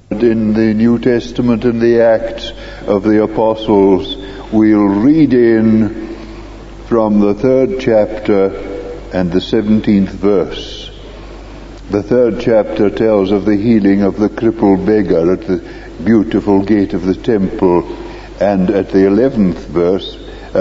In the New Testament and the Acts of the Apostles, we'll read in from the 3rd chapter and the 17th verse. The 3rd chapter tells of the healing of the crippled beggar at the beautiful gate of the temple, and at the 11th verse,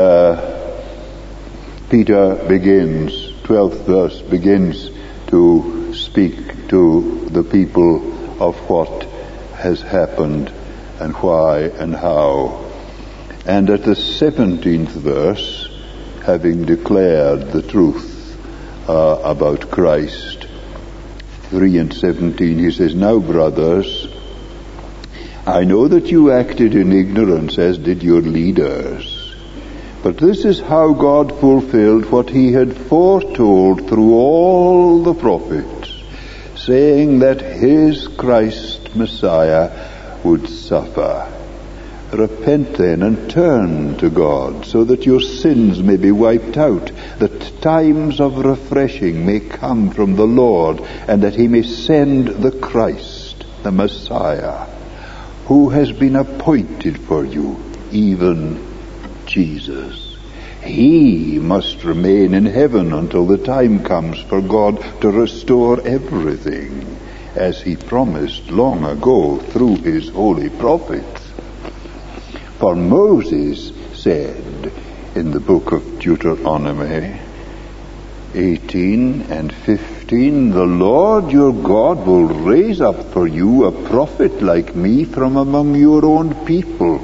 Peter begins, 12th verse, begins to speak to the people of what has happened and why and how. And at the 17th verse, having declared the truth about Christ, 3 and 17, he says, "Now, brothers, I know that you acted in ignorance, as did your leaders. But this is how God fulfilled what he had foretold through all the prophets, saying that his Christ Messiah would suffer. Repent then and turn to God, so that your sins may be wiped out, that times of refreshing may come from the Lord, and that he may send the Christ, the Messiah, who has been appointed for you, even Jesus. He must remain in heaven until the time comes for God to restore everything, as he promised long ago through his holy prophets. For Moses said in the book of Deuteronomy 18 and 15, the Lord your God will raise up for you a prophet like me from among your own people.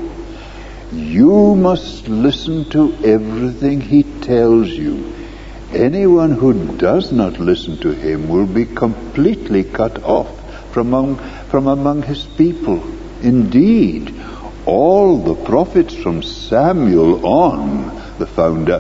You must listen to everything he tells you. Anyone who does not listen to him will be completely cut off from among his people. Indeed, all the prophets from Samuel on, the founder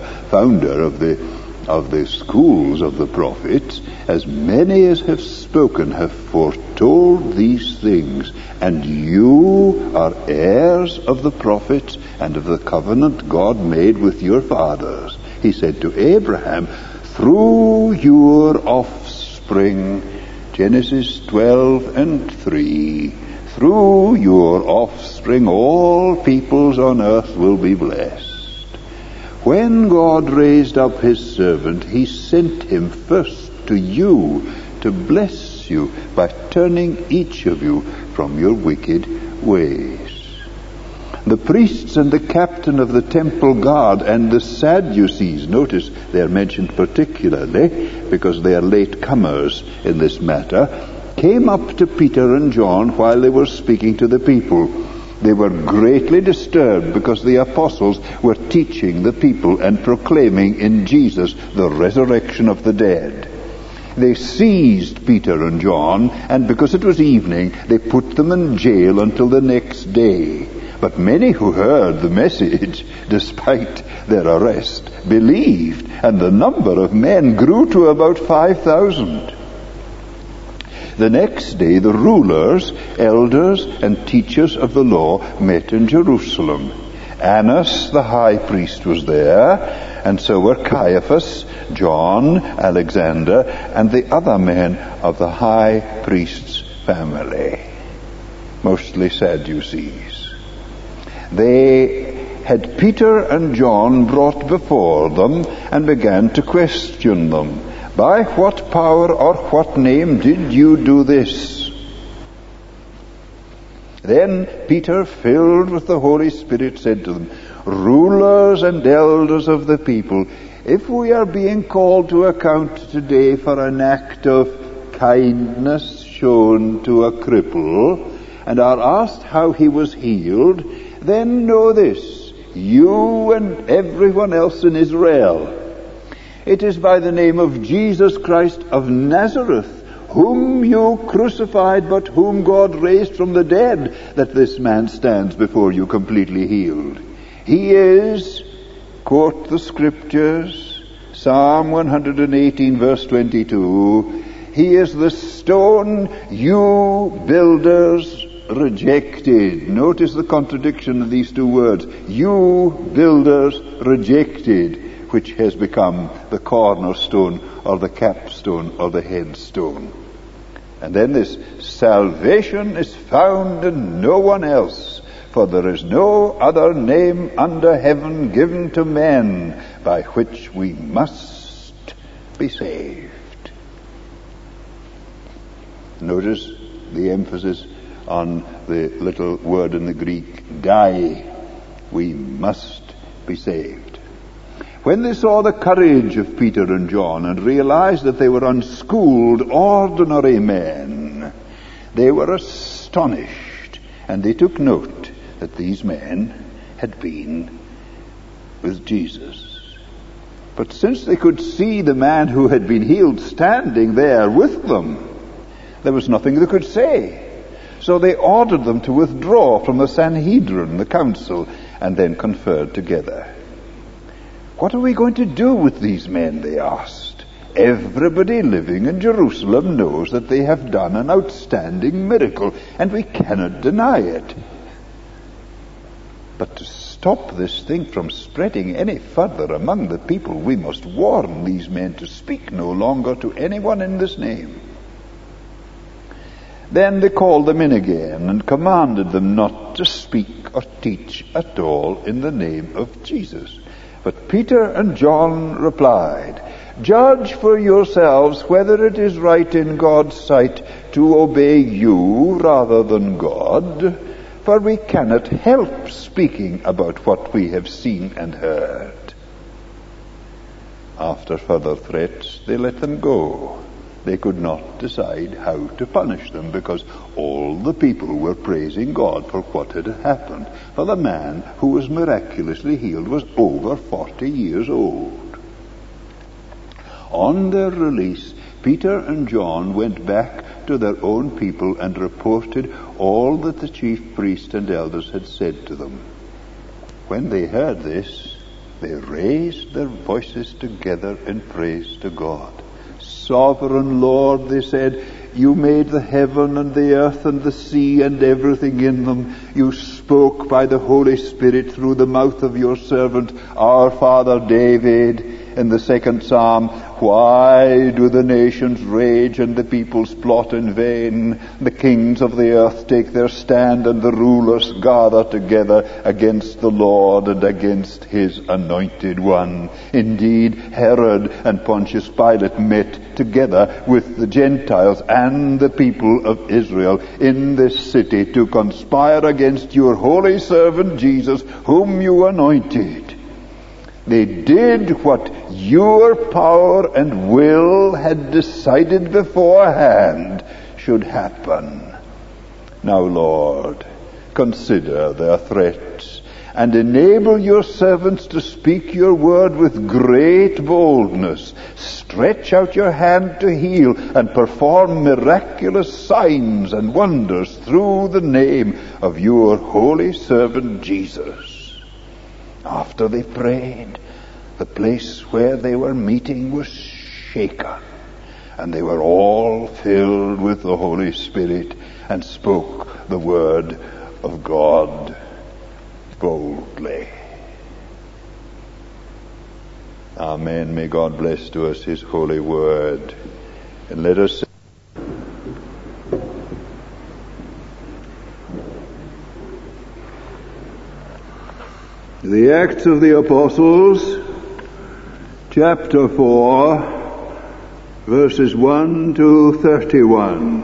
of the schools of the prophets, as many as have spoken, have foretold these things. And you are heirs of the prophets and of the covenant God made with your fathers. He said to Abraham, through your offspring, Genesis 12 and 3, through your offspring all peoples on earth will be blessed. When God raised up his servant, he sent him first to you to bless you by turning each of you from your wicked ways. The priests and the captain of the temple guard and the Sadducees, notice they are mentioned particularly because they are late comers in this matter, came up to Peter and John while they were speaking to the people. They were greatly disturbed because the apostles were teaching the people and proclaiming in Jesus the resurrection of the dead. They seized Peter and John, and because it was evening, they put them in jail until the next day. But many who heard the message, despite their arrest, believed, and the number of men grew to about 5,000. The next day the rulers, elders, and teachers of the law met in Jerusalem. Annas the high priest was there, and so were Caiaphas, John, Alexander, and the other men of the high priest's family, mostly Sadducees. They had Peter and John brought before them and began to question them. By what power or what name did you do this? Then Peter, filled with the Holy Spirit, said to them, rulers and elders of the people, if we are being called to account today for an act of kindness shown to a cripple, and are asked how he was healed, then know this, you and everyone else in Israel. It is by the name of Jesus Christ of Nazareth, whom you crucified, but whom God raised from the dead, that this man stands before you completely healed. He is, quote the scriptures, Psalm 118 verse 22, he is the stone you builders rejected. Notice the contradiction of these two words. You builders rejected, which has become the cornerstone or the capstone or the headstone. And then this salvation is found in no one else, for there is no other name under heaven given to men by which we must be saved. Notice the emphasis on the little word in the Greek, die. We must be saved. When they saw the courage of Peter and John and realized that they were unschooled, ordinary men, they were astonished, and they took note that these men had been with Jesus. But since they could see the man who had been healed standing there with them, there was nothing they could say. So they ordered them to withdraw from the Sanhedrin, the council, and then conferred together. What are we going to do with these men, they asked. Everybody living in Jerusalem knows that they have done an outstanding miracle, and we cannot deny it. But to stop this thing from spreading any further among the people, we must warn these men to speak no longer to anyone in this name. Then they called them in again and commanded them not to speak or teach at all in the name of Jesus. But Peter and John replied, "Judge for yourselves whether it is right in God's sight to obey you rather than God, for we cannot help speaking about what we have seen and heard." After further threats, they let them go. They could not decide how to punish them because all the people were praising God for what had happened. For the man who was miraculously healed was over 40 years old. On their release, Peter and John went back to their own people and reported all that the chief priests and elders had said to them. When they heard this, they raised their voices together in praise to God. "Sovereign Lord," they said, "you made the heaven and the earth and the sea and everything in them. You spoke by the Holy Spirit through the mouth of your servant, our father David, in the 2nd Psalm. Why do the nations rage and the peoples plot in vain? The kings of the earth take their stand and the rulers gather together against the Lord and against his anointed one. Indeed, Herod and Pontius Pilate met together with the Gentiles and the people of Israel in this city to conspire against your holy servant Jesus, whom you anointed. They did what your power and will had decided beforehand should happen. Now, Lord, consider their threats and enable your servants to speak your word with great boldness. Stretch out your hand to heal and perform miraculous signs and wonders through the name of your holy servant Jesus." After they prayed, the place where they were meeting was shaken, and they were all filled with the Holy Spirit and spoke the word of God boldly. Amen. May God bless to us his holy word. And let us say, the Acts of the Apostles, chapter 4, verses 1 to 31.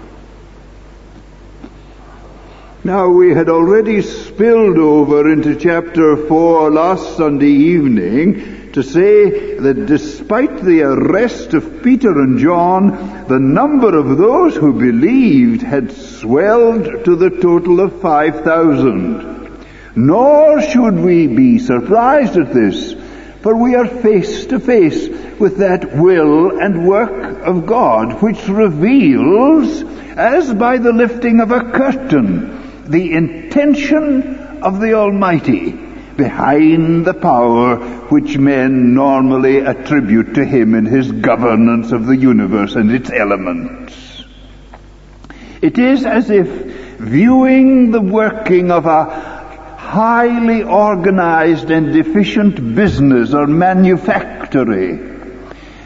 Now, we had already spilled over into chapter 4 last Sunday evening to say that despite the arrest of Peter and John, the number of those who believed had swelled to the total of 5,000. Nor should we be surprised at this, for we are face to face with that will and work of God, which reveals, as by the lifting of a curtain, the intention of the Almighty behind the power which men normally attribute to him in his governance of the universe and its elements. It is as if viewing the working of a highly organized and efficient business or manufactory,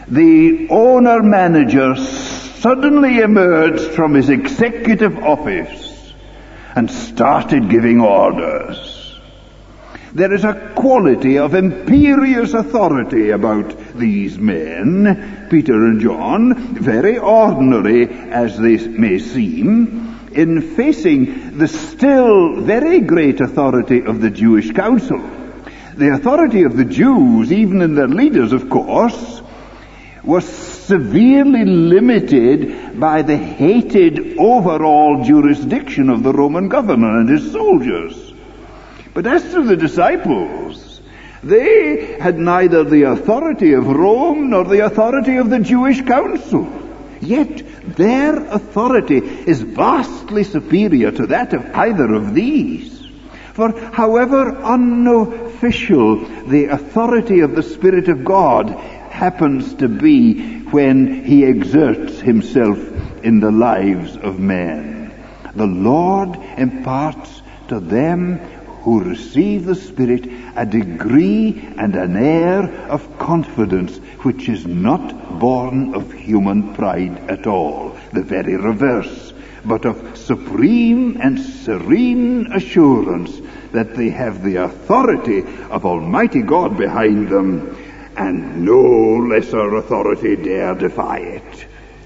the owner-manager suddenly emerged from his executive office and started giving orders. There is a quality of imperious authority about these men, Peter and John, very ordinary as they may seem, in facing the still very great authority of the Jewish council. The authority of the Jews, even in their leaders, of course, was severely limited by the hated overall jurisdiction of the Roman governor and his soldiers. But as to the disciples, they had neither the authority of Rome nor the authority of the Jewish council. Yet their authority is vastly superior to that of either of these. For however unofficial the authority of the Spirit of God happens to be when he exerts himself in the lives of men, the Lord imparts to them who receive the Spirit a degree and an air of confidence which is not born of human pride at all, the very reverse, but of supreme and serene assurance that they have the authority of Almighty God behind them, and no lesser authority dare defy it.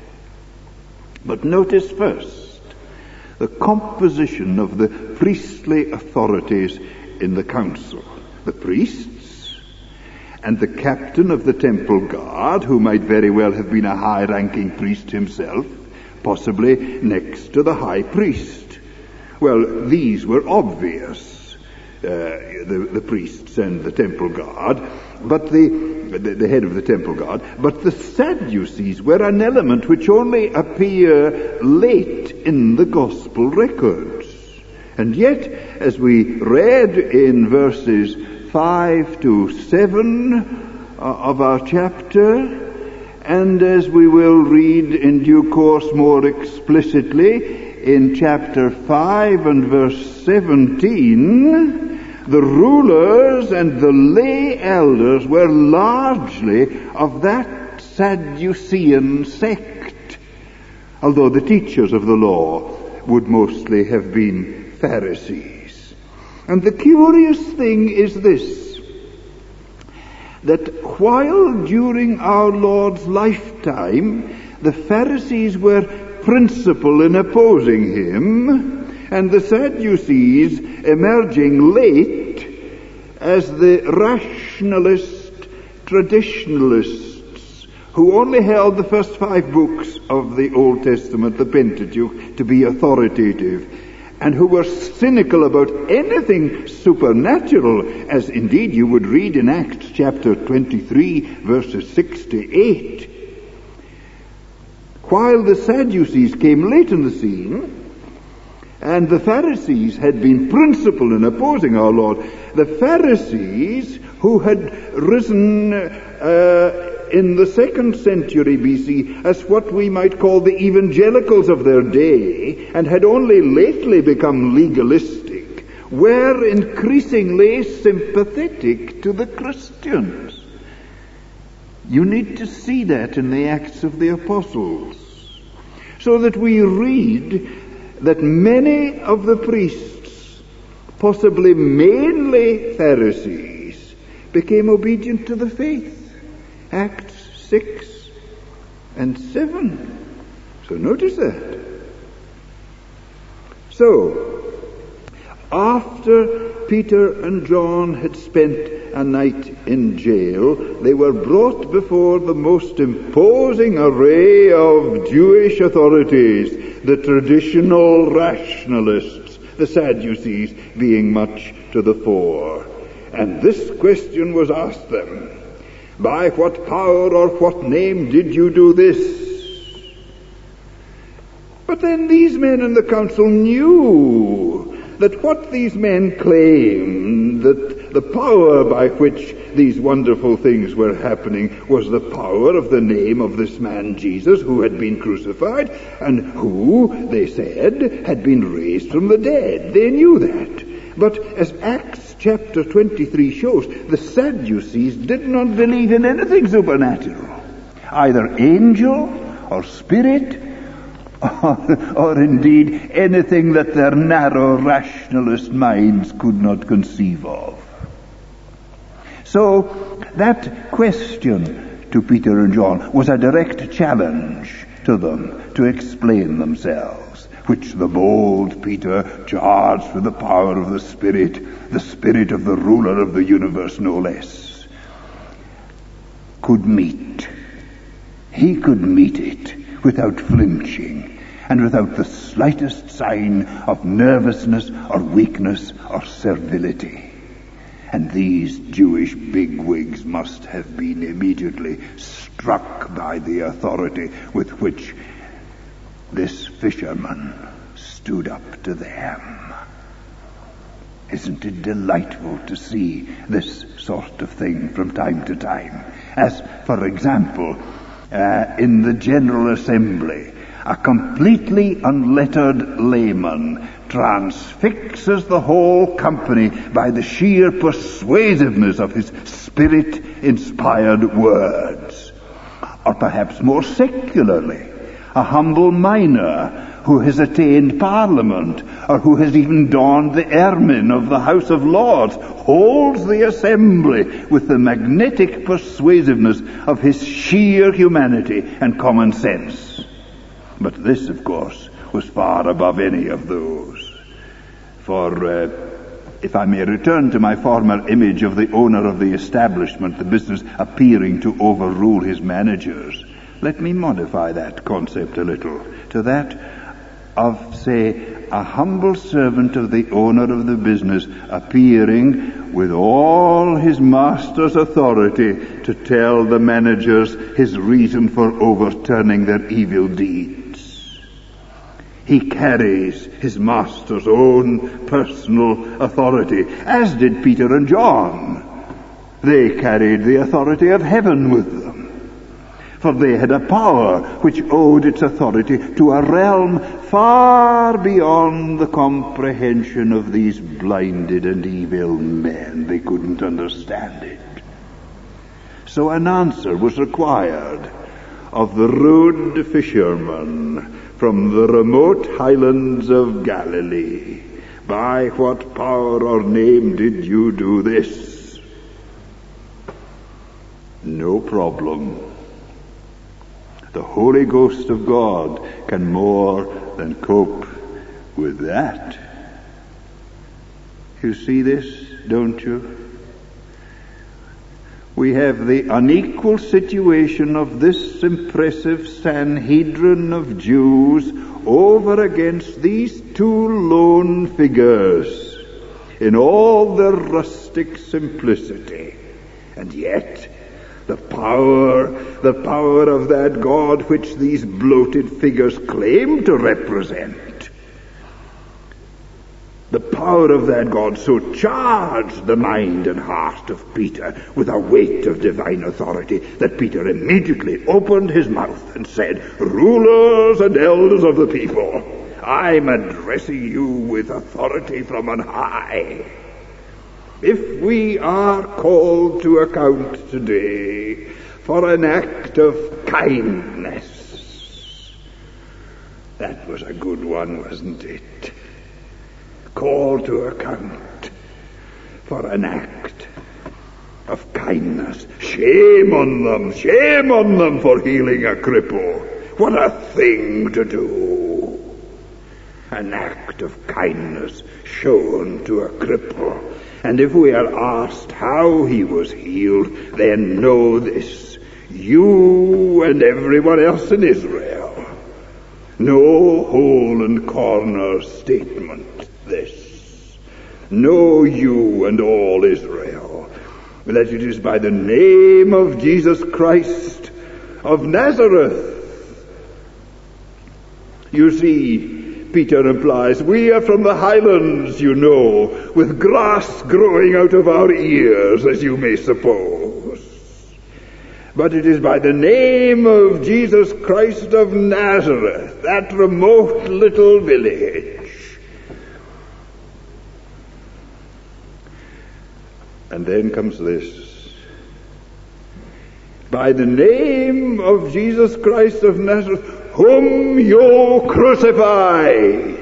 But notice first the composition of the priestly authorities in the council. The priests and the captain of the temple guard, who might very well have been a high-ranking priest himself, possibly next to the high priest. Well, these were obvious, the priests and the temple guard, but the head of the temple guard, but the Sadducees were an element which only appear late in the gospel records. And yet, as we read in verses 5 to 7 of our chapter, and as we will read in due course more explicitly in chapter 5 and verse 17, the rulers and the lay elders were largely of that Sadducean sect, although the teachers of the law would mostly have been Pharisees. And the curious thing is this, that while during our Lord's lifetime the Pharisees were principal in opposing him, and the Sadducees emerging late as the rationalist traditionalists who only held the first 5 books of the Old Testament, the Pentateuch, to be authoritative, and who were cynical about anything supernatural, as indeed you would read in Acts chapter 23, verses 6 to 8. While the Sadducees came late in the scene, and the Pharisees had been principal in opposing our Lord, the Pharisees, who had risen in the 2nd century BC as what we might call the evangelicals of their day, and had only lately become legalistic, were increasingly sympathetic to the Christians. You need to see that in the Acts of the Apostles, so that we read that many of the priests, possibly mainly Pharisees, became obedient to the faith. Acts 6 and 7. So notice that. So, after Peter and John had spent a night in jail, they were brought before the most imposing array of Jewish authorities, the traditional rationalists, the Sadducees being much to the fore. And this question was asked them: by what power or what name did you do this? But then these men in the council knew that what these men claimed, that the power by which these wonderful things were happening was the power of the name of this man Jesus, who had been crucified and who, they said, had been raised from the dead. They knew that. But as Acts chapter 23 shows, the Sadducees did not believe in anything supernatural. either angel or spirit, or indeed anything that their narrow rationalist minds could not conceive of. So that question to Peter and John was a direct challenge to them to explain themselves, which the bold Peter, charged with the power of the Spirit of the ruler of the universe no less, could meet. He could meet it without flinching and without the slightest sign of nervousness or weakness or servility. And these Jewish bigwigs must have been immediately struck by the authority with which this fisherman stood up to them. Isn't it delightful to see this sort of thing from time to time? As, for example, in the General Assembly, a completely unlettered layman transfixes the whole company by the sheer persuasiveness of his Spirit-inspired words. Or perhaps more secularly, a humble miner who has attained Parliament, or who has even donned the ermine of the House of Lords, holds the Assembly with the magnetic persuasiveness of his sheer humanity and common sense. But this, of course, was far above any of those. For if I may return to my former image of the owner of the establishment, the business appearing to overrule his managers, let me modify that concept a little to that of, say, a humble servant of the owner of the business appearing with all his master's authority to tell the managers his reason for overturning their evil deeds. He carries his master's own personal authority, as did Peter and John. They carried the authority of heaven with them, for they had a power which owed its authority to a realm far beyond the comprehension of these blinded and evil men. They couldn't understand it. So an answer was required of the rude fisherman from the remote highlands of Galilee. By what power or name did you do this? No problem. The Holy Ghost of God can more than cope with that. You see this, don't you? We have the unequal situation of this impressive Sanhedrin of Jews over against these two lone figures in all their rustic simplicity. And yet, the power of that God which these bloated figures claim to represent, the power of that God so charged the mind and heart of Peter with a weight of divine authority that Peter immediately opened his mouth and said, "Rulers and elders of the people, I'm addressing you with authority from on high. If we are called to account today for an act of kindness," that was a good one, wasn't it? Called to account for an act of kindness. Shame on them for healing a cripple. What a thing to do. An act of kindness shown to a cripple. And if we are asked how he was healed, then know this: you and everyone else in Israel, no hole and corner statement this. Know you and all Israel that it is by the name of Jesus Christ of Nazareth. You see, Peter replies, we are from the highlands, you know, with grass growing out of our ears, as you may suppose. But it is by the name of Jesus Christ of Nazareth, that remote little village. And then comes this. by the name of Jesus Christ of Nazareth, whom you crucified.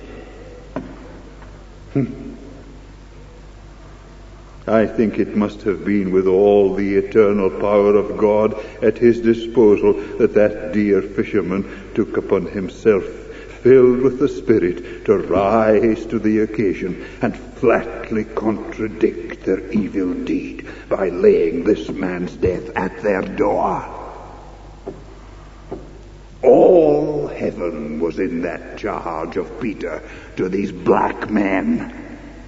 I think it must have been with all the eternal power of God at his disposal that dear fisherman took upon himself, filled with the Spirit, to rise to the occasion and flatly contradict their evil deed by laying this man's death at their door. All heaven was in that charge of Peter to these black men.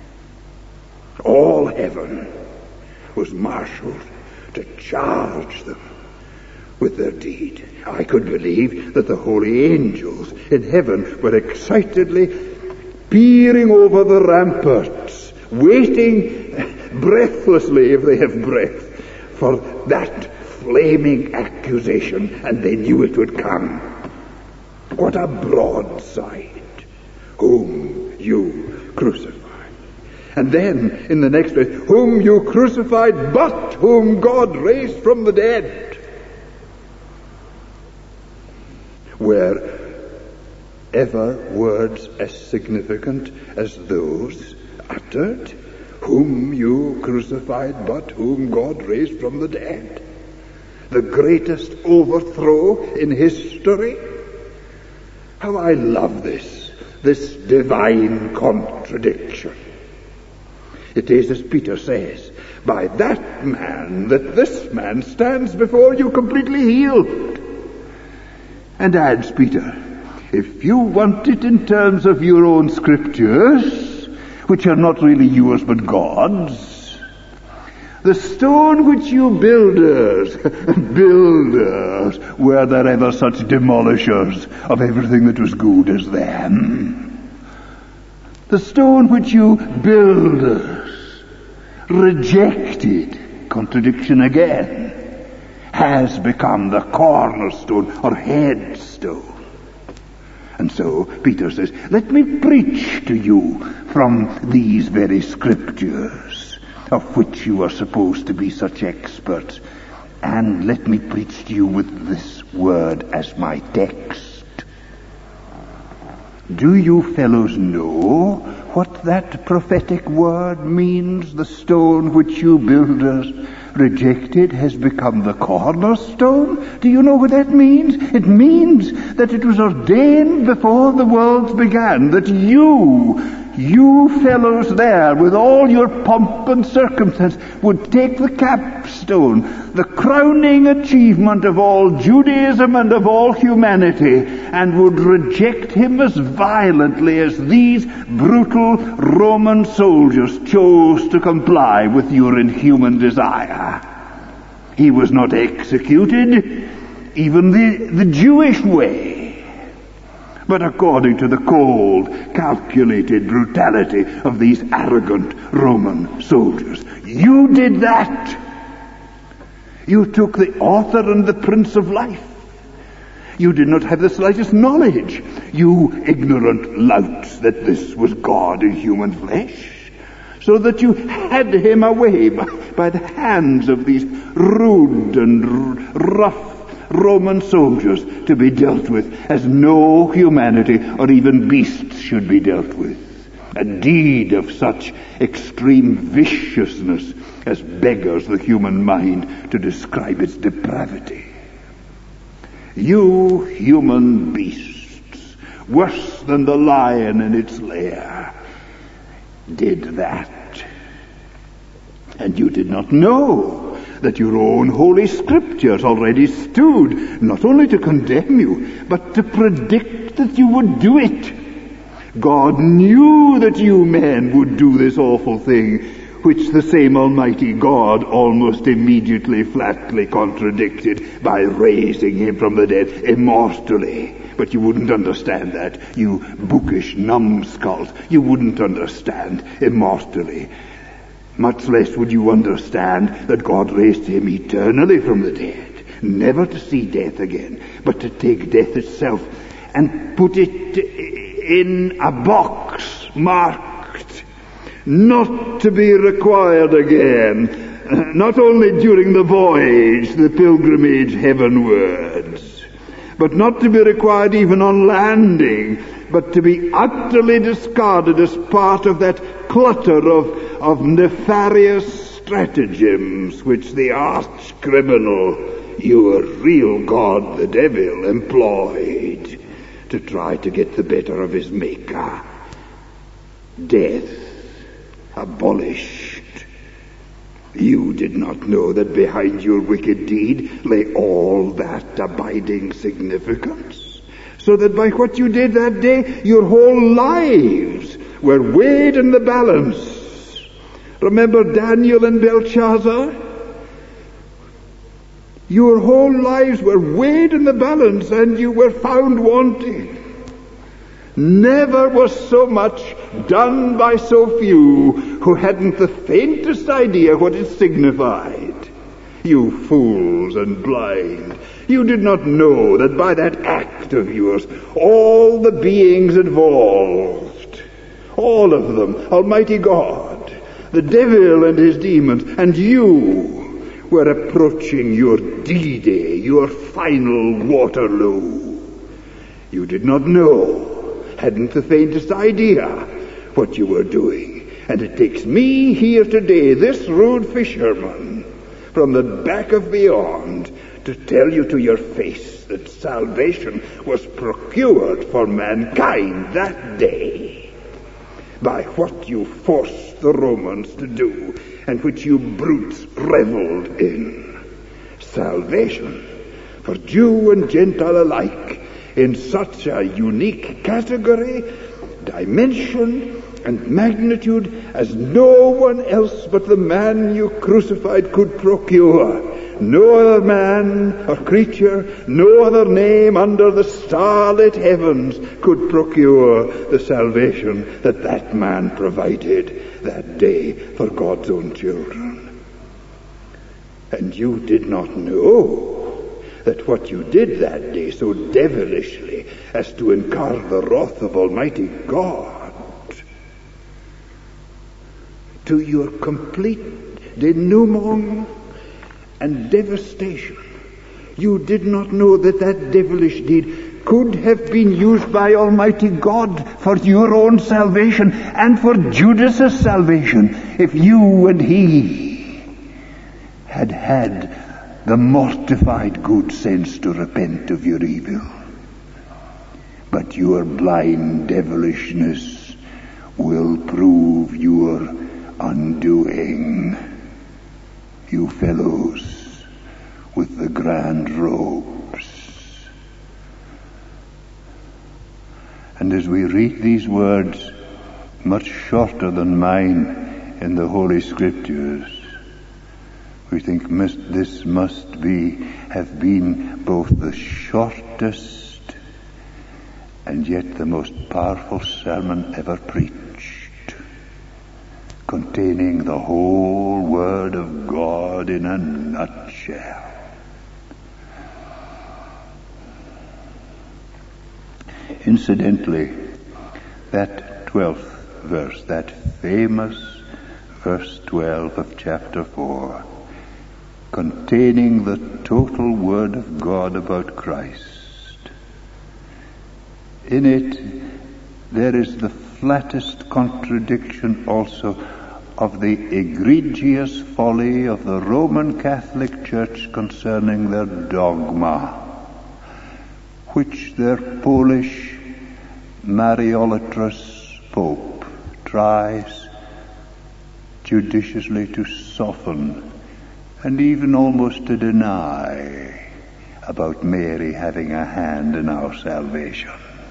All heaven was marshaled to charge them with their deed. I could believe that the holy angels in heaven were excitedly peering over the ramparts, waiting breathlessly, if they have breath, for that flaming accusation, and they knew it would come. What a broadside! Whom you crucified. And then, in the next place, whom you crucified, but whom God raised from the dead. Were ever words as significant as those uttered? Whom you crucified, but whom God raised from the dead. The greatest overthrow in history. How I love this divine contradiction. It is as Peter says, by that man, that this man stands before you completely healed. And adds Peter, if you want it in terms of your own scriptures, which are not really yours but God's, the stone which you builders, were there ever such demolishers of everything that was good as them? The stone which you builders rejected, contradiction again, has become the cornerstone or headstone. And so Peter says, let me preach to you from these very scriptures, of which you are supposed to be such experts, and let me preach to you with this word as my text. Do you fellows know what that prophetic word means? The stone which you builders rejected has become the cornerstone. Do you know what that means? It means that it was ordained before the world began that you fellows there, with all your pomp and circumstance, would take the capstone, the crowning achievement of all Judaism and of all humanity, and would reject him as violently as these brutal Roman soldiers chose to comply with your inhuman desire. He was not executed, even the Jewish way, but according to the cold, calculated brutality of these arrogant Roman soldiers. You did that. You took the author and the Prince of Life. You did not have the slightest knowledge, you ignorant louts, that this was God in human flesh, so that you had him away by the hands of these rude and rough Roman soldiers to be dealt with as no humanity or even beasts should be dealt with. A deed of such extreme viciousness as beggars the human mind to describe its depravity. You human beasts, worse than the lion in its lair, did that. And you did not know that your own holy scriptures already stood not only to condemn you, but to predict that you would do it. God knew that you men would do this awful thing, which the same Almighty God almost immediately flatly contradicted by raising him from the dead immortally. But you wouldn't understand that, you bookish numbskulls. You wouldn't understand immortally. Much less would you understand that God raised him eternally from the dead, never to see death again, but to take death itself and put it in a box marked, not to be required again, not only during the voyage, the pilgrimage heavenwards, but not to be required even on landing, but to be utterly discarded as part of that clutter of nefarious stratagems which the arch-criminal, your real God, the devil, employed to try to get the better of his maker. Death abolished. You did not know that behind your wicked deed lay all that abiding significance, so that by what you did that day, your whole lives were weighed in the balance. Remember Daniel and Belshazzar? Your whole lives were weighed in the balance, and you were found wanting. Never was so much done by so few who hadn't the faintest idea what it signified. You fools and blind, you did not know that by that act of yours, all the beings involved, all of them, Almighty God, the devil and his demons, and you were approaching your D-Day, your final Waterloo. You did not know, hadn't the faintest idea what you were doing. And it takes me here today, this rude fisherman, from the back of beyond, to tell you to your face that salvation was procured for mankind that day by what you forced the Romans to do and which you brutes reveled in. Salvation for Jew and Gentile alike, in such a unique category, dimension, and magnitude as no one else but the man you crucified could procure. No other man or creature, no other name under the starlit heavens could procure the salvation that that man provided that day for God's own children. And you did not know that what you did that day so devilishly as to incur the wrath of Almighty God, to your complete denouement and devastation, you did not know that that devilish deed could have been used by Almighty God for your own salvation and for Judas's salvation if you and he had had the mortified good sense to repent of your evil. But your blind devilishness will prove your undoing. You fellows with the grand robes. And as we read these words, much shorter than mine in the Holy Scriptures, we think this must have been both the shortest and yet the most powerful sermon ever preached, containing the whole Word of God in a nutshell. Incidentally, that 12th verse, that famous verse 12 of chapter 4, containing the total Word of God about Christ. In it, there is the flattest contradiction also of the egregious folly of the Roman Catholic Church concerning their dogma, which their Polish Mariolatrous Pope tries judiciously to soften and even almost to deny about Mary having a hand in our salvation.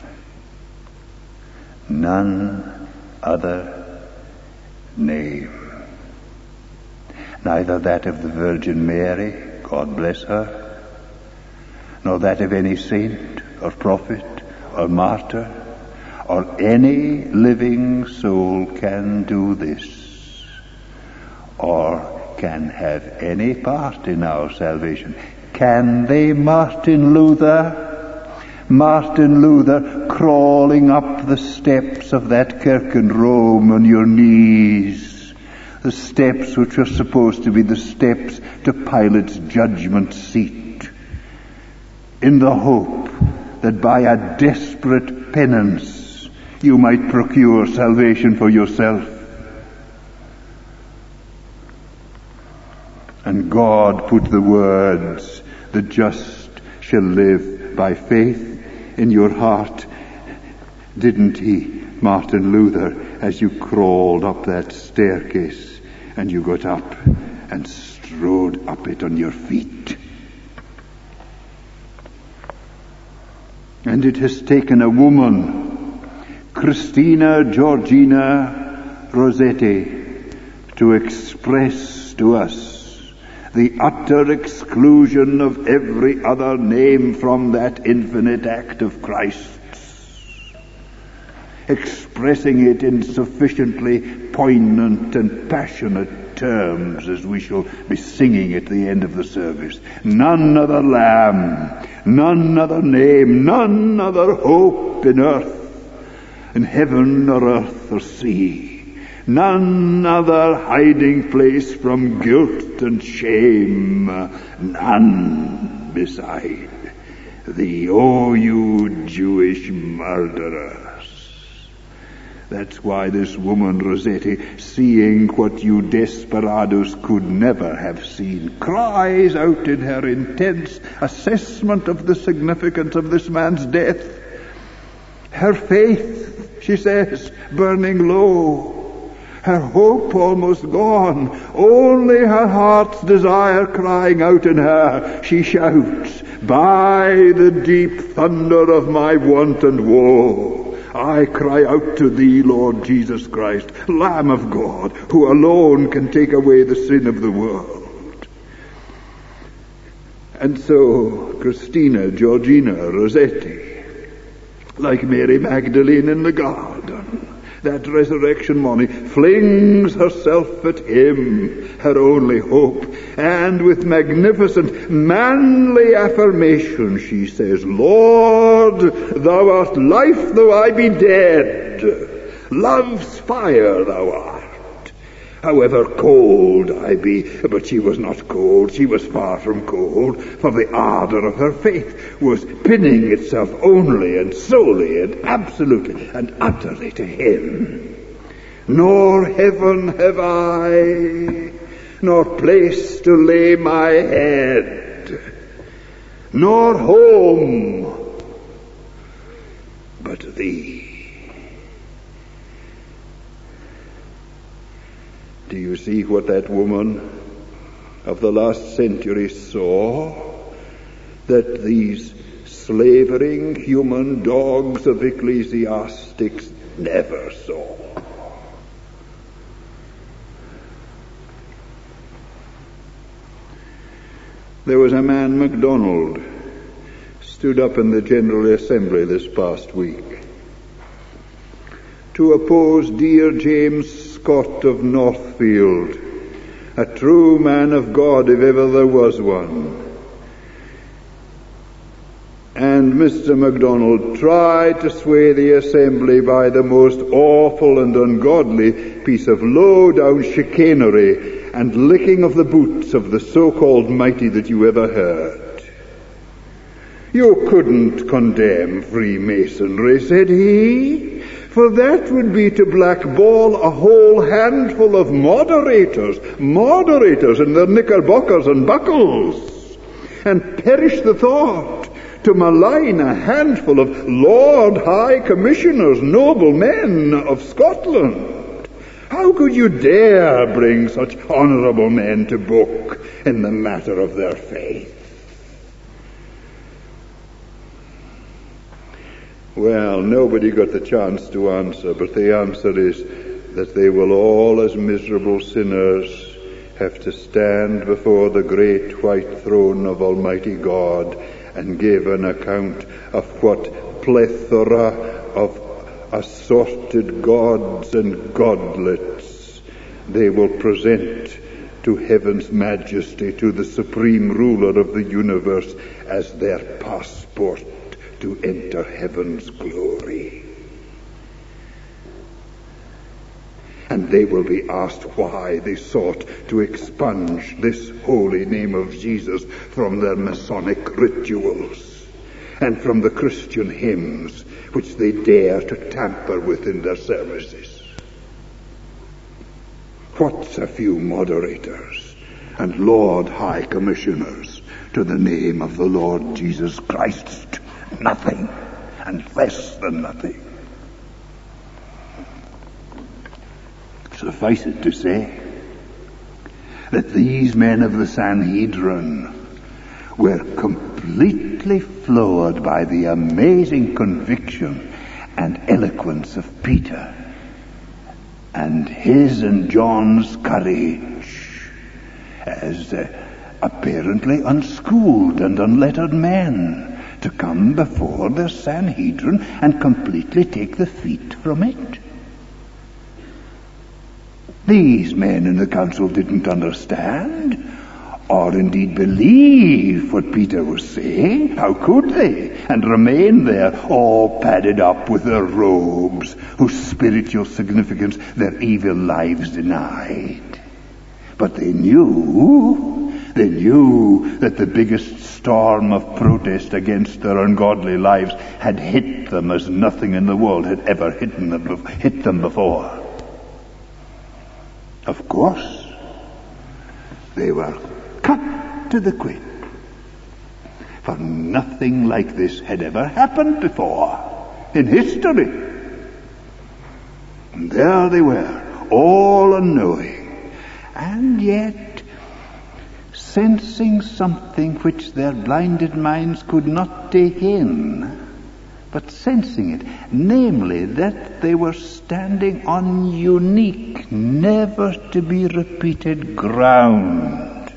None other name, neither that of the Virgin Mary, God bless her, nor that of any saint or prophet or martyr or any living soul can do this, or can have any part in our salvation. Can they, Martin Luther, crawling up the steps of that kirk in Rome on your knees, the steps which are supposed to be the steps to Pilate's judgment seat, in the hope that by a desperate penance you might procure salvation for yourself. And God put the words, "The just shall live by faith," in your heart, didn't he, Martin Luther, as you crawled up that staircase and you got up and strode up it on your feet? And it has taken a woman, Christina Georgina Rossetti, to express to us the utter exclusion of every other name from that infinite act of Christ's, expressing it in sufficiently poignant and passionate terms as we shall be singing at the end of the service. None other lamb, none other name, none other hope in earth, in heaven or earth or sea, none other hiding place from guilt and shame, none beside thee, O you Jewish murderers. That's why this woman Rossetti, seeing what you desperados could never have seen, cries out in her intense assessment of the significance of this man's death. Her faith, she says, burning low, her hope almost gone, only her heart's desire crying out in her, she shouts, "By the deep thunder of my want and woe, I cry out to thee, Lord Jesus Christ, Lamb of God, who alone can take away the sin of the world." And so Christina Georgina Rossetti, like Mary Magdalene in the garden, that resurrection morning, flings herself at him, her only hope, and with magnificent, manly affirmation she says, "Lord, thou art life though I be dead, love's fire thou art. However cold I be," but she was not cold, she was far from cold, for the ardor of her faith was pinning itself only and solely and absolutely and utterly to him. "Nor heaven have I, nor place to lay my head, nor home, but thee." Do you see what that woman of the last century saw? That these slavering human dogs of ecclesiastics never saw. There was a man, MacDonald, stood up in the General Assembly this past week to oppose dear James Scott of Northfield, a true man of God if ever there was one. And Mr. MacDonald tried to sway the Assembly by the most awful and ungodly piece of low-down chicanery and licking of the boots of the so-called mighty that you ever heard. "You couldn't condemn Freemasonry," said he, "for that would be to blackball a whole handful of moderators in their knickerbockers and buckles, and perish the thought to malign a handful of Lord High Commissioners, noble men of Scotland. How could you dare bring such honourable men to book in the matter of their faith?" Well, nobody got the chance to answer, but the answer is that they will all, as miserable sinners, have to stand before the great white throne of Almighty God and give an account of what plethora of assorted gods and godlets they will present to heaven's majesty, to the supreme ruler of the universe, as their passport to enter heaven's glory. And they will be asked why they sought to expunge this holy name of Jesus from their Masonic rituals and from the Christian hymns which they dare to tamper with in their services. What's a few moderators and Lord High Commissioners to the name of the Lord Jesus Christ? Nothing, and less than nothing. Suffice it to say that these men of the Sanhedrin were completely floored by the amazing conviction and eloquence of Peter and his and John's courage as apparently unschooled and unlettered men to come before the Sanhedrin and completely take the feet from it. These men in the council didn't understand or indeed believe what Peter was saying. How could they? And remain there all padded up with their robes, whose spiritual significance their evil lives denied. But they knew that the biggest storm of protest against their ungodly lives had hit them as nothing in the world had ever hit them before. Of course, they were cut to the quick, for nothing like this had ever happened before in history. And there they were, all unknowing, and yet sensing something which their blinded minds could not take in, but sensing it, namely that they were standing on unique, never to be repeated ground.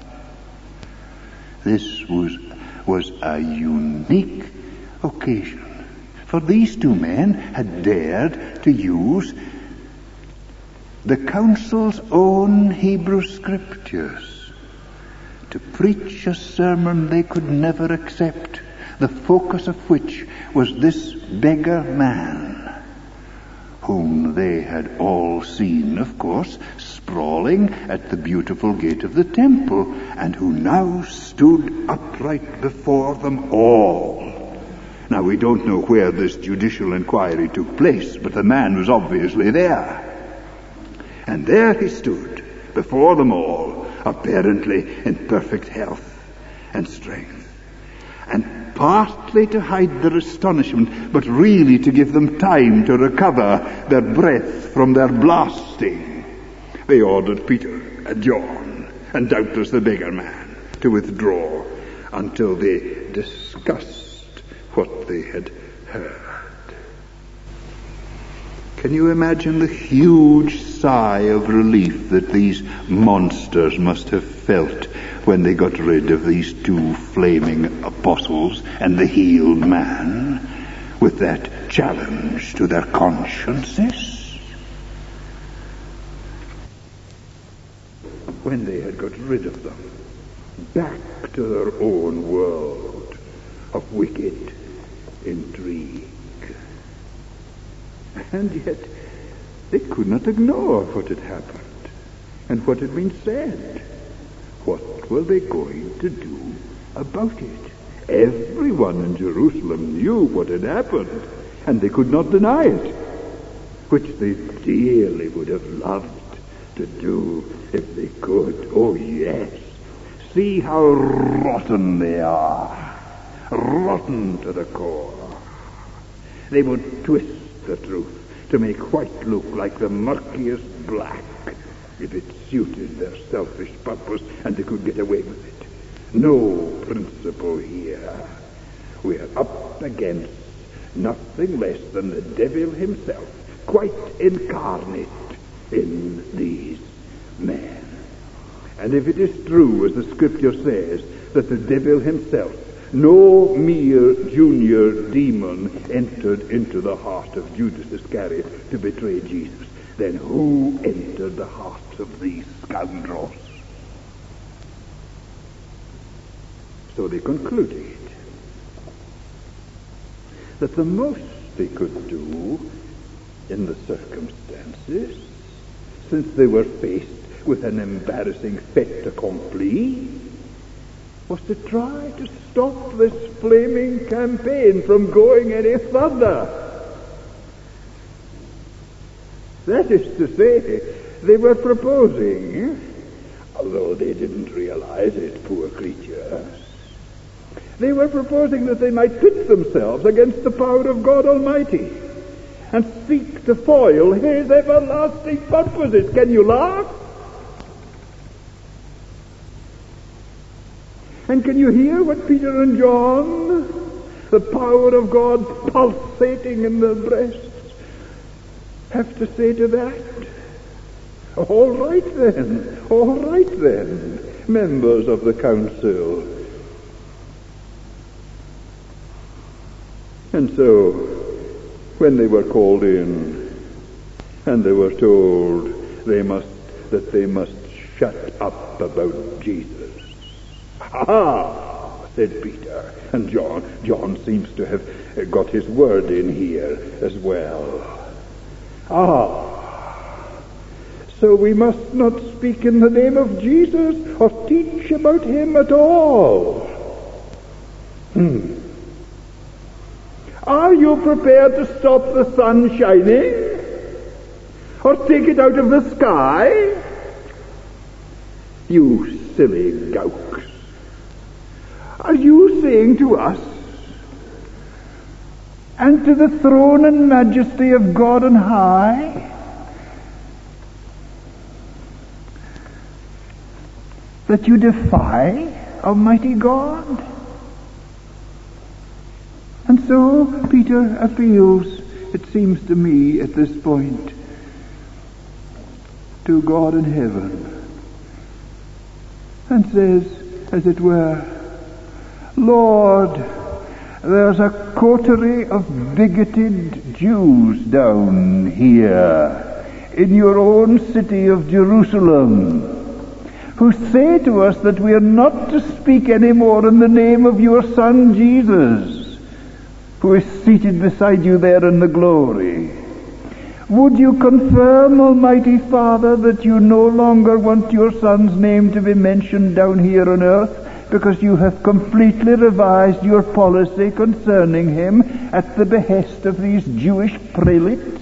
This was a unique occasion, for these two men had dared to use the council's own Hebrew scriptures to preach a sermon they could never accept, the focus of which was this beggar man, whom they had all seen, of course, sprawling at the beautiful gate of the temple, and who now stood upright before them all. Now, we don't know where this judicial inquiry took place, but the man was obviously there. And there he stood before them all, apparently in perfect health and strength. And partly to hide their astonishment, but really to give them time to recover their breath from their blasting, they ordered Peter and John, and doubtless the beggar man, to withdraw until they discussed what they had heard. Can you imagine the huge sigh of relief that these monsters must have felt when they got rid of these two flaming apostles and the healed man with that challenge to their consciences? When they had got rid of them, back to their own world of wicked intrigue. And yet they could not ignore what had happened and what had been said. What were they going to do about it? Everyone in Jerusalem knew what had happened, and they could not deny it, which they dearly would have loved to do if they could. Oh, yes. See how rotten they are. Rotten to the core. They would twist the truth to make white look like the murkiest black if it suited their selfish purpose and they could get away with it. No principle here. We are up against nothing less than the devil himself, quite incarnate in these men. And if it is true, as the scripture says, that the devil himself, no mere junior demon, entered into the heart of Judas Iscariot to betray Jesus, then who entered the hearts of these scoundrels? So they concluded that the most they could do in the circumstances, since they were faced with an embarrassing fait accompli, was to try to stop this flaming campaign from going any further. That is to say, they were proposing, although they didn't realize it, poor creatures, they were proposing that they might pit themselves against the power of God Almighty and seek to foil his everlasting purposes. Can you laugh? And can you hear what Peter and John, the power of God pulsating in their breasts, have to say to that? All right then, members of the council. And so, when they were called in, and they were told that they must shut up about Jesus. "Ah," said Peter, and John seems to have got his word in here as well. So we must not speak in the name of Jesus or teach about him at all. Are you prepared to stop the sun shining? Or take it out of the sky? You silly gowks. Are you saying to us and to the throne and majesty of God on high that you defy Almighty God? And so Peter appeals, it seems to me at this point, to God in heaven and says, as it were, "Lord, there's a coterie of bigoted Jews down here in your own city of Jerusalem who say to us that we are not to speak any more in the name of your Son Jesus, who is seated beside you there in the glory. Would you confirm, Almighty Father, that you no longer want your Son's name to be mentioned down here on earth, because you have completely revised your policy concerning him at the behest of these Jewish prelates?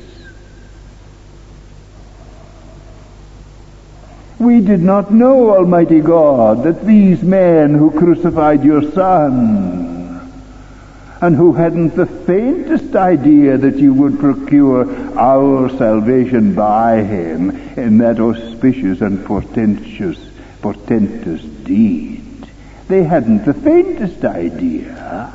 We did not know, Almighty God, that these men who crucified your Son, and who hadn't the faintest idea that you would procure our salvation by him in that auspicious and portentous deed. They hadn't the faintest idea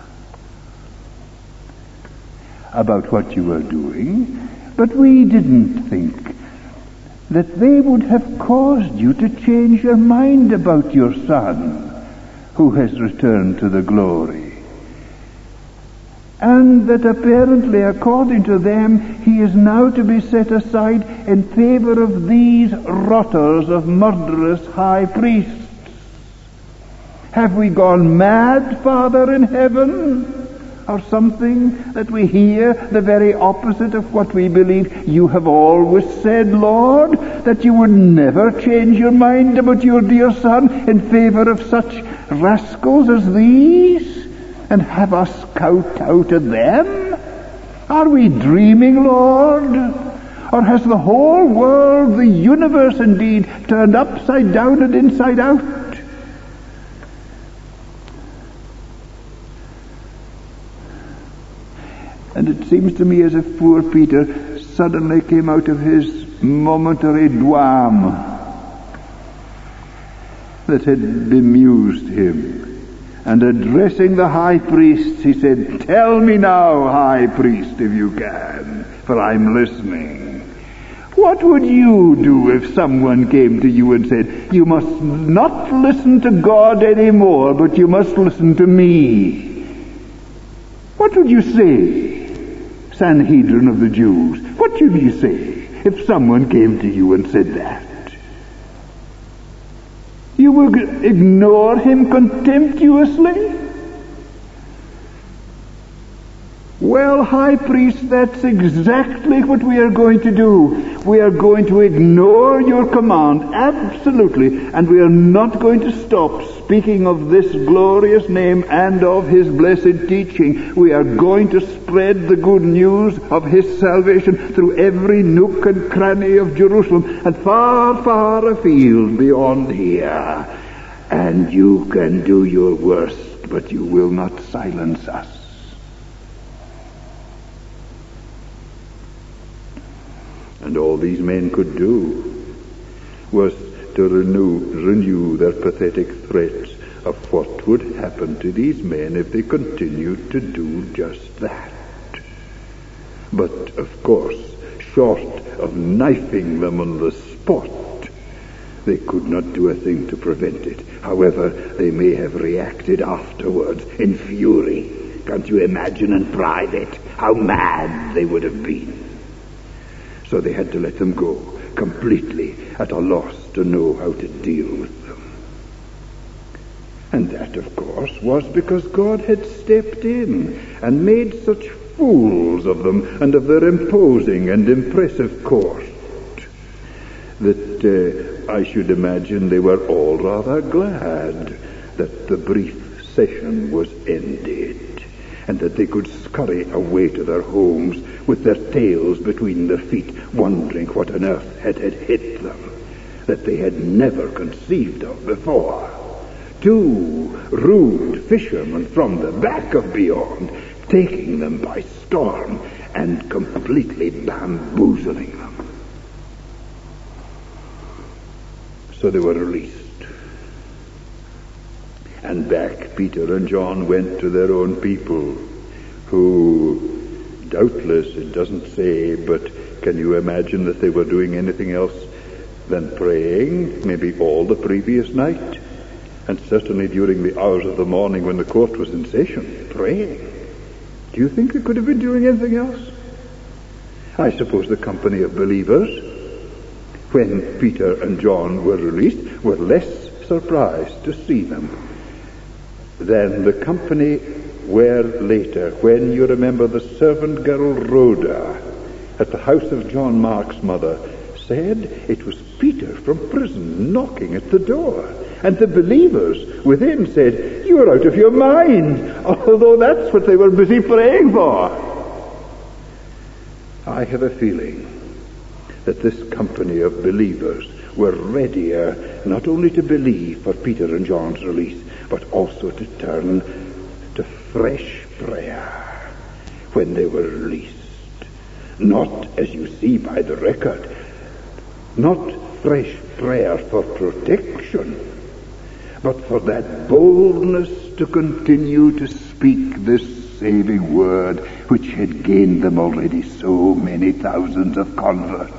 about what you were doing, but we didn't think that they would have caused you to change your mind about your Son, who has returned to the glory. And that apparently, according to them, he is now to be set aside in favor of these rotters of murderous high priests. Have we gone mad, Father in heaven? Or something that we hear the very opposite of what we believe? You have always said, Lord, that you would never change your mind about your dear Son in favor of such rascals as these, and have us kowtow to them? Are we dreaming, Lord? Or has the whole world, the universe indeed, turned upside down and inside out? And it seems to me as if poor Peter suddenly came out of his momentary dwam that had bemused him. And addressing the high priest, he said, "Tell me now, high priest, if you can, for I'm listening. What would you do if someone came to you and said, you must not listen to God anymore, but you must listen to me? What would you say, Sanhedrin of the Jews? What should you say if someone came to you and said that? You will ignore him contemptuously? Well, well, high priest, that's exactly what we are going to do. We are going to ignore your command, absolutely, and we are not going to stop speaking of this glorious name and of his blessed teaching. We are going to spread the good news of his salvation through every nook and cranny of Jerusalem and far, far afield beyond here. And you can do your worst, but you will not silence us. And all these men could do was to renew their pathetic threats of what would happen to these men if they continued to do just that. But, of course, short of knifing them on the spot, they could not do a thing to prevent it. However, they may have reacted afterwards in fury. Can't you imagine in private how mad they would have been? So they had to let them go, completely at a loss to know how to deal with them. And that, of course, was because God had stepped in and made such fools of them and of their imposing and impressive court that I should imagine they were all rather glad that the brief session was ended, and that they could scurry away to their homes with their tails between their feet, wondering what on earth had hit them that they had never conceived of before. 2 rude fishermen from the back of beyond, taking them by storm and completely bamboozling them. So they were released. And back Peter and John went to their own people, who, doubtless, it doesn't say, but can you imagine that they were doing anything else than praying, maybe all the previous night, and certainly during the hours of the morning when the court was in session, praying? Do you think they could have been doing anything else? I suppose the company of believers, when Peter and John were released, were less surprised to see them than the company were later, when, you remember, the servant girl Rhoda at the house of John Mark's mother said it was Peter from prison knocking at the door. And the believers within said, "You're out of your mind," although that's what they were busy praying for. I have a feeling that this company of believers were readier not only to believe for Peter and John's release, but also to turn to fresh prayer when they were released. Not, as you see by the record, not fresh prayer for protection, but for that boldness to continue to speak this saving word which had gained them already so many thousands of converts.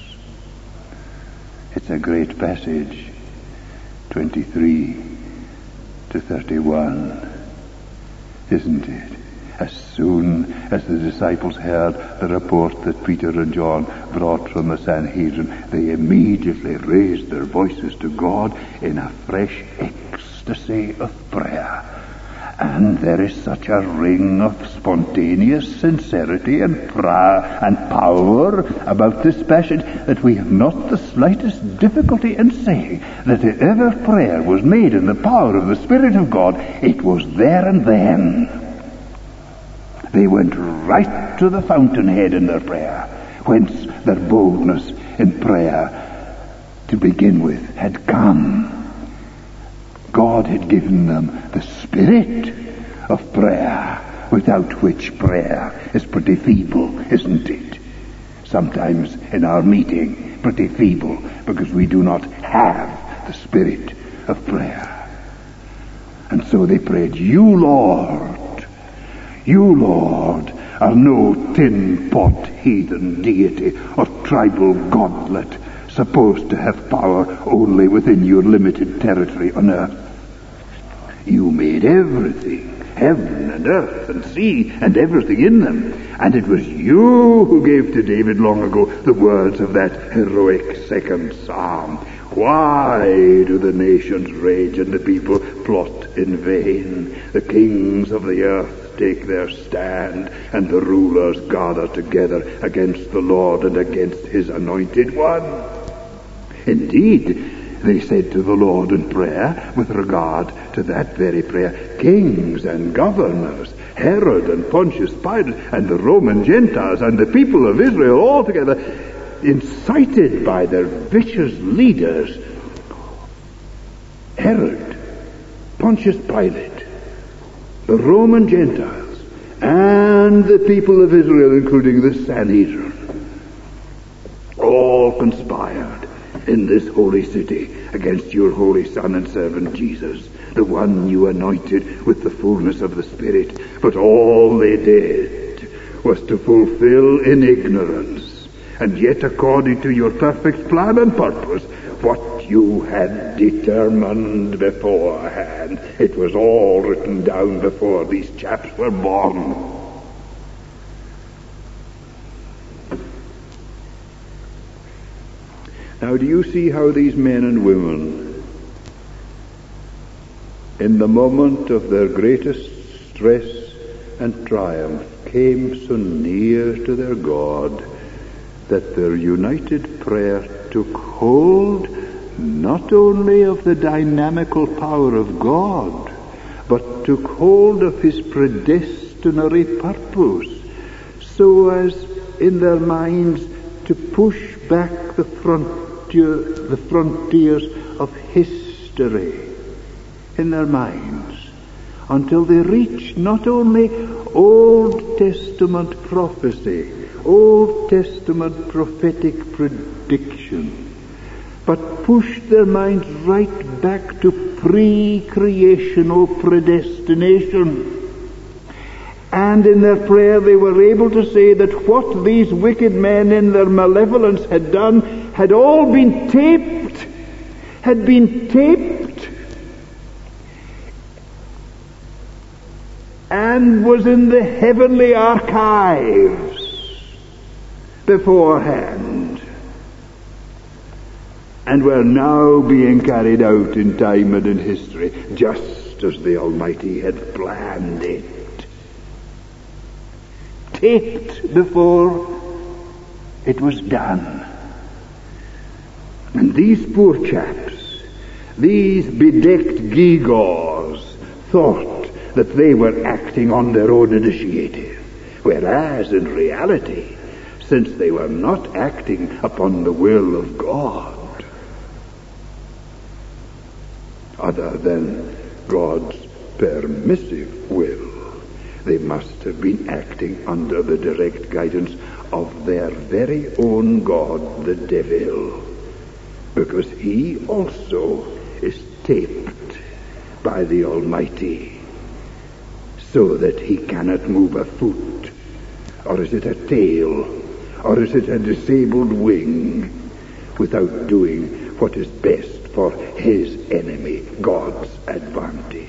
It's a great passage, 23 to 31, isn't it? As soon as the disciples heard the report that Peter and John brought from the Sanhedrin, they immediately raised their voices to God in a fresh ecstasy of prayer. And there is such a ring of spontaneous sincerity and prayer and power about this passage that we have not the slightest difficulty in saying that if ever prayer was made in the power of the Spirit of God, it was there and then. They went right to the fountainhead in their prayer, whence their boldness in prayer to begin with had come. God had given them the spirit of prayer, without which prayer is pretty feeble, isn't it? Sometimes in our meeting, pretty feeble, because we do not have the spirit of prayer. And so they prayed, You, Lord, are no tin-pot heathen deity or tribal godlet supposed to have power only within your limited territory on earth. You made everything, heaven and earth and sea and everything in them, and it was you who gave to David long ago the words of that heroic second psalm. Why do the nations rage and the people plot in vain? The kings of the earth take their stand, and the rulers gather together against the Lord and against his anointed one. Indeed, they said to the Lord in prayer, with regard to that very prayer, kings and governors, Herod and Pontius Pilate, and the Roman Gentiles, and the people of Israel all together, incited by their vicious leaders, Herod, Pontius Pilate, the Roman Gentiles, and the people of Israel, including the Sanhedrin, all conspired in this holy city against your holy Son and servant Jesus, the one you anointed with the fullness of the Spirit. But all they did was to fulfill in ignorance, and yet according to your perfect plan and purpose, what you had determined beforehand. It was all written down before these chaps were born. Now, do you see how these men and women, in the moment of their greatest stress and triumph, came so near to their God that their united prayer took hold not only of the dynamical power of God, but took hold of his predestinary purpose, so as in their minds to push back the frontiers of history in their minds until they reach not only Old Testament prophecy, Old Testament prophetic prediction, but push their minds right back to pre-creational predestination. And in their prayer they were able to say that what these wicked men in their malevolence had done had all been taped, and was in the heavenly archives beforehand, and were now being carried out in time and in history, just as the Almighty had planned it. Taped before it was done. And these poor chaps, these bedecked gewgaws, thought that they were acting on their own initiative, whereas in reality, since they were not acting upon the will of God, other than God's permissive will, they must have been acting under the direct guidance of their very own God, the devil, because he also is taped by the Almighty, so that he cannot move a foot, or is it a tail, or is it a disabled wing, without doing what is best for his enemy, God's advantage.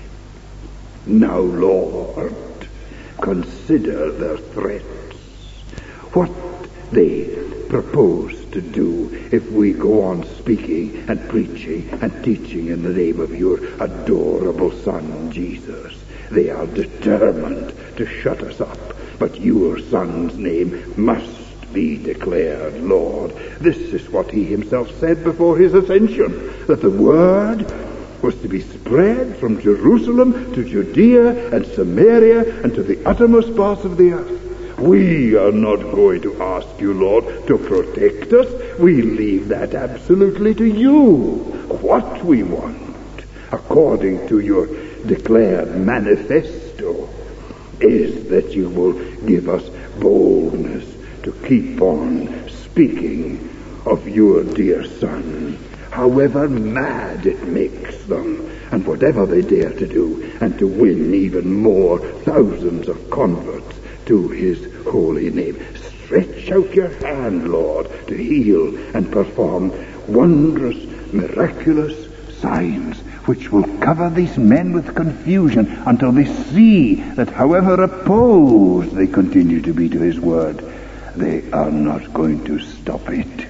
Now, Lord, consider their threats, what they propose to do if we go on speaking and preaching and teaching in the name of your adorable Son, Jesus. They are determined to shut us up, but your Son's name must be declared, Lord. This is what he himself said before his ascension, that the word was to be spread from Jerusalem to Judea and Samaria and to the uttermost parts of the earth. We are not going to ask you, Lord, to protect us. We leave that absolutely to you. What we want, according to your declared manifesto, is that you will give us boldness to keep on speaking of your dear Son, however mad it makes them, and whatever they dare to do, and to win even more thousands of converts to his holy name. Stretch out your hand, Lord, to heal and perform wondrous, miraculous signs, which will cover these men with confusion until they see that however opposed they continue to be to his word, they are not going to stop it.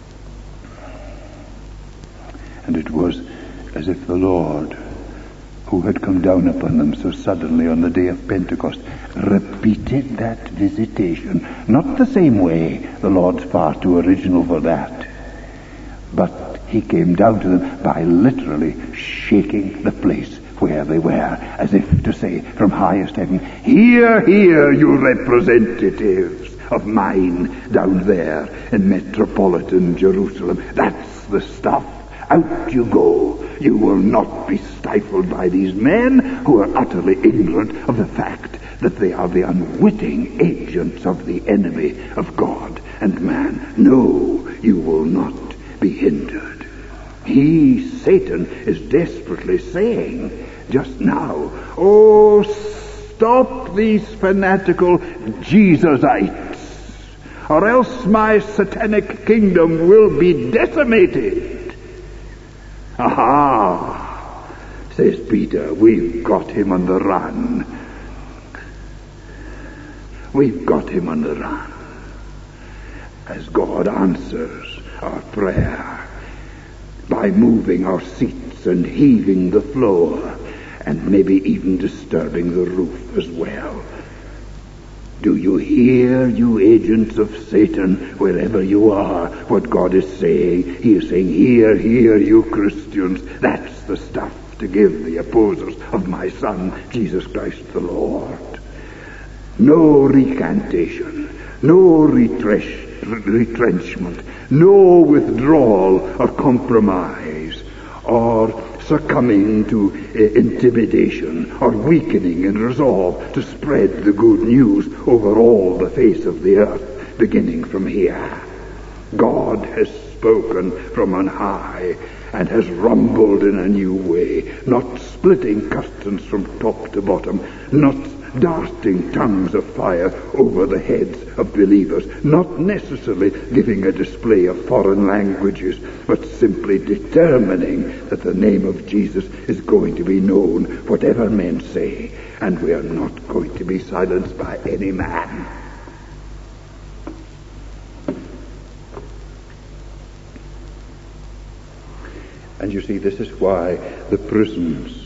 And it was as if the Lord who had come down upon them so suddenly on the day of Pentecost, repeated that visitation. Not the same way, the Lord's far too original for that. But he came down to them by literally shaking the place where they were, as if to say from highest heaven, "Hear, hear, you representatives of mine down there in metropolitan Jerusalem. That's the stuff. Out you go. You will not be stifled by these men who are utterly ignorant of the fact that they are the unwitting agents of the enemy of God and man. No, you will not be hindered." He, Satan, is desperately saying just now, "Oh, stop these fanatical Jesusites, or else my satanic kingdom will be decimated." "Aha," says Peter, "we've got him on the run. We've got him on the run." As God answers our prayer by moving our seats and heaving the floor, and maybe even disturbing the roof as well. Do you hear, you agents of Satan, wherever you are, what God is saying? He is saying, "Hear, hear, you Christians. That's the stuff to give the opposers of my Son, Jesus Christ the Lord. No recantation, no retrenchment, no withdrawal or compromise, or succumbing to intimidation, or weakening in resolve to spread the good news over all the face of the earth, beginning from here. God has spoken from on high, and has rumbled in a new way, not splitting curtains from top to bottom, not darting tongues of fire over the heads of believers, not necessarily giving a display of foreign languages, but simply determining that the name of Jesus is going to be known, whatever men say, and we are not going to be silenced by any man." And you see, this is why the prisons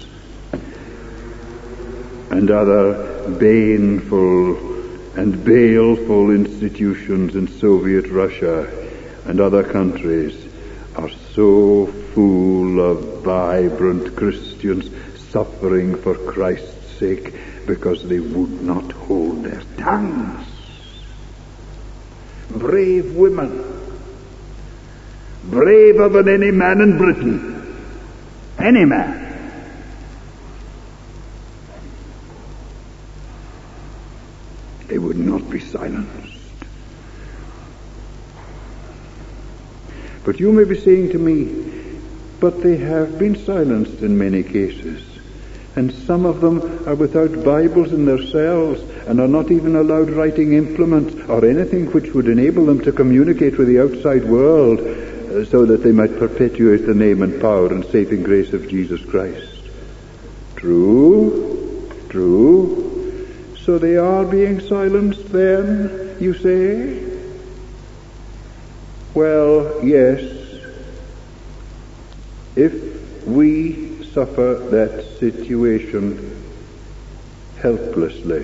and other baneful and baleful institutions in Soviet Russia and other countries are so full of vibrant Christians suffering for Christ's sake because they would not hold their tongues. Brave women, braver than any man in Britain, any man. They would not be silenced. But you may be saying to me, "But they have been silenced in many cases, and some of them are without Bibles in their cells and are not even allowed writing implements or anything which would enable them to communicate with the outside world so that they might perpetuate the name and power and saving grace of Jesus Christ." True, true. So they are being silenced then, you say? Well, yes, if we suffer that situation helplessly.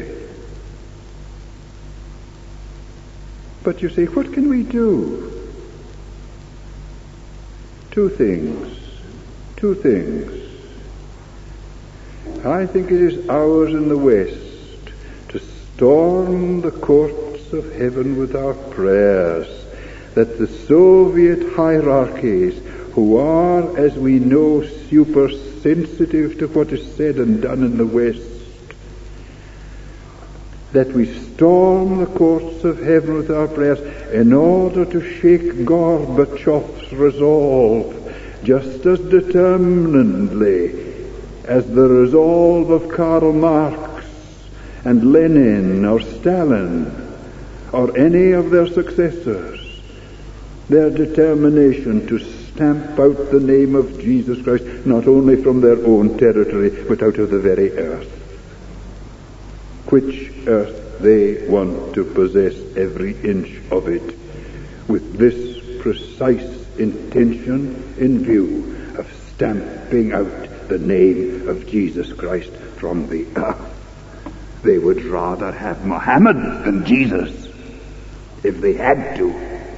But you say, what can we do? Two things. I think it is ours in the West to storm the courts of heaven with our prayers, that the Soviet hierarchies, who are, as we know, super sensitive to what is said and done in the West, that we storm the courts of heaven with our prayers in order to shake Gorbachev's resolve just as determinedly as the resolve of Karl Marx and Lenin or Stalin or any of their successors, their determination to stamp out the name of Jesus Christ not only from their own territory but out of the very earth. Which earth they want to possess every inch of it, with this precise intention in view of stamping out the name of Jesus Christ from the earth. They would rather have Muhammad than Jesus, if they had to.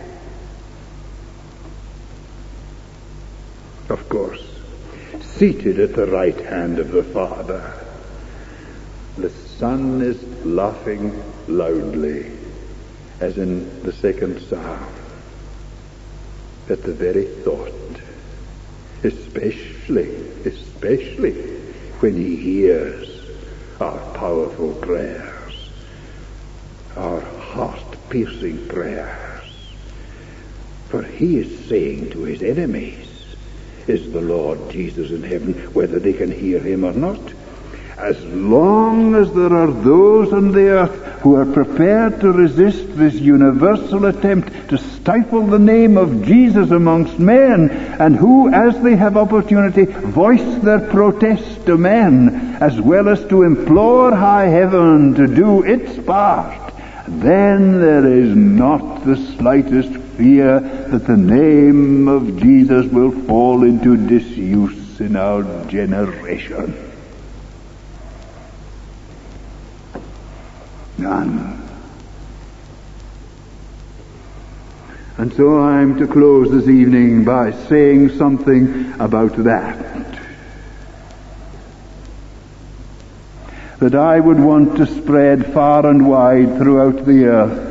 Of course, seated at the right hand of the Father, the Son is laughing loudly, as in the second Psalm, at the very thought, especially when he hears our powerful prayers, our heart-piercing prayers. For he is saying to his enemies, is the Lord Jesus in heaven, whether they can hear him or not. As long as there are those on the earth who are prepared to resist this universal attempt to stifle the name of Jesus amongst men, and who, as they have opportunity, voice their protest to men, as well as to implore high heaven to do its part, then there is not the slightest fear that the name of Jesus will fall into disuse in our generation. None. And so I'm to close this evening by saying something about that. That I would want to spread far and wide throughout the earth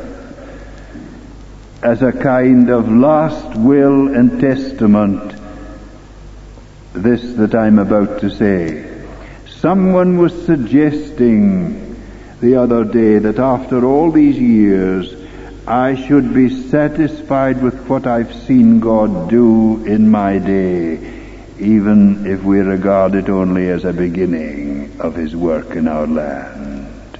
as a kind of last will and testament this that I'm about to say. Someone was suggesting the other day that after all these years I should be satisfied with what I've seen God do in my day, even if we regard it only as a beginning of his work in our land.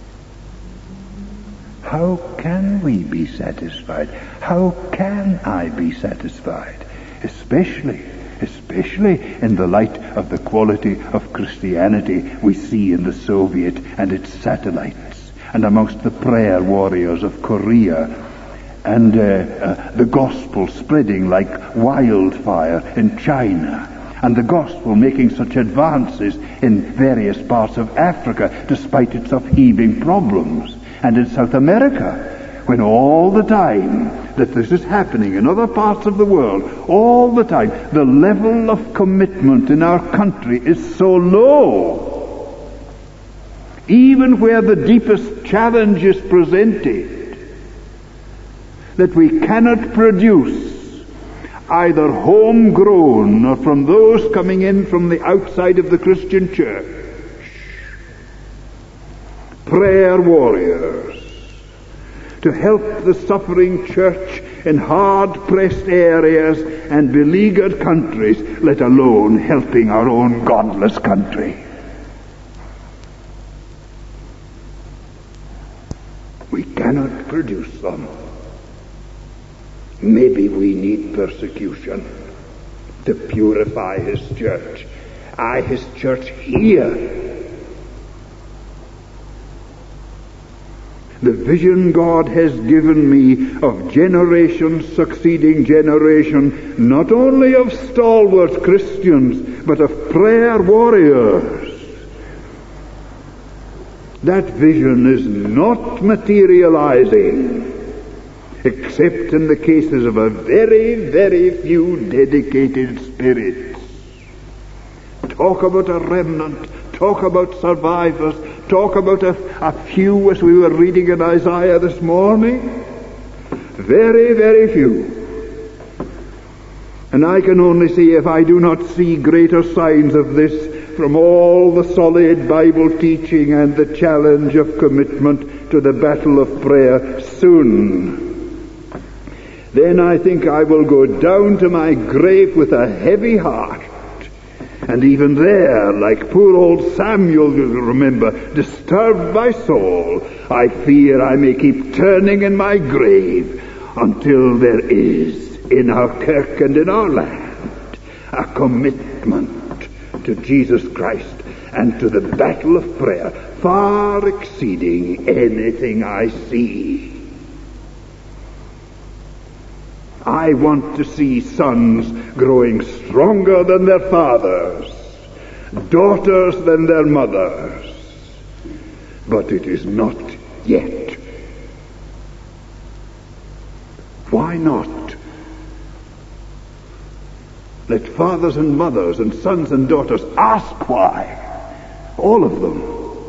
How can we be satisfied? How can I be satisfied? Especially in the light of the quality of Christianity we see in the Soviet and its satellites, and amongst the prayer warriors of Korea, and the gospel spreading like wildfire in China, and the gospel making such advances in various parts of Africa despite its upheaving problems, and in South America, when all the time that this is happening in other parts of the world, all the time the level of commitment in our country is so low, even where the deepest challenge is presented, that we cannot produce, either homegrown or from those coming in from the outside of the Christian church, prayer warriors to help the suffering church in hard-pressed areas and beleaguered countries, let alone helping our own godless country. We cannot produce them. Maybe we need persecution to purify his church. His church here. The vision God has given me of generation succeeding generation, not only of stalwart Christians, but of prayer warriors. That vision is not materializing, except in the cases of a very, very few dedicated spirits. Talk about a remnant, talk about survivors, talk about a few, as we were reading in Isaiah this morning. Very, very few. And I can only see, if I do not see greater signs of this from all the solid Bible teaching and the challenge of commitment to the battle of prayer soon, then I think I will go down to my grave with a heavy heart. And even there, like poor old Samuel, you'll remember, disturbed by Saul, I fear I may keep turning in my grave until there is in our kirk and in our land a commitment to Jesus Christ and to the battle of prayer far exceeding anything I see. I want to see sons growing stronger than their fathers, daughters than their mothers. But it is not yet. Why not? Let fathers and mothers and sons and daughters ask why. All of them.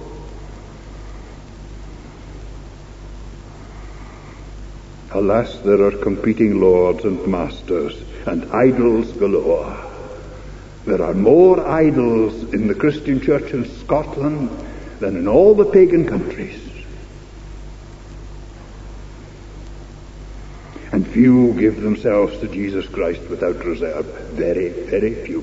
Alas, there are competing lords and masters and idols galore. There are more idols in the Christian church in Scotland than in all the pagan countries. And few give themselves to Jesus Christ without reserve. Very, very few.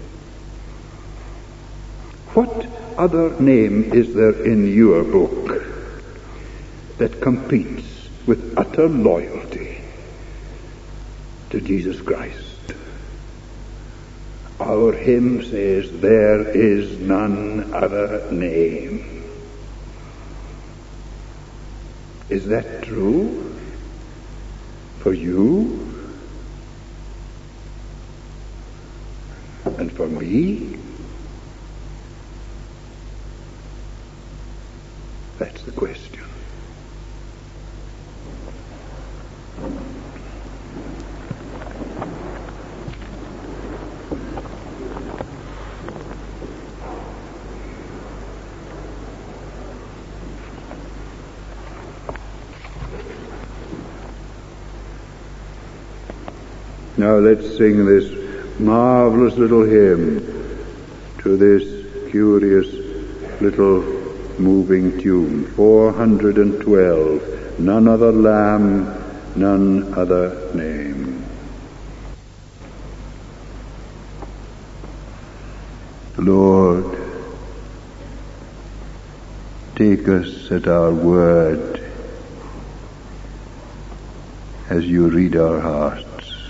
What other name is there in your book that competes with utter loyalty to Jesus Christ? Our hymn says, there is none other name. Is that true for you and for me? That's the question. Now let's sing this marvelous little hymn to this curious little moving tune. 412. None other Lamb, none other name. Lord, take us at our word as you read our hearts.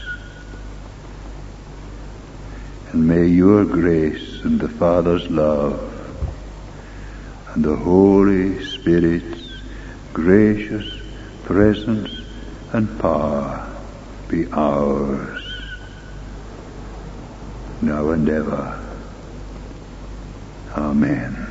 And may your grace and the Father's love and the Holy Spirit's gracious presence and power be ours now and ever. Amen.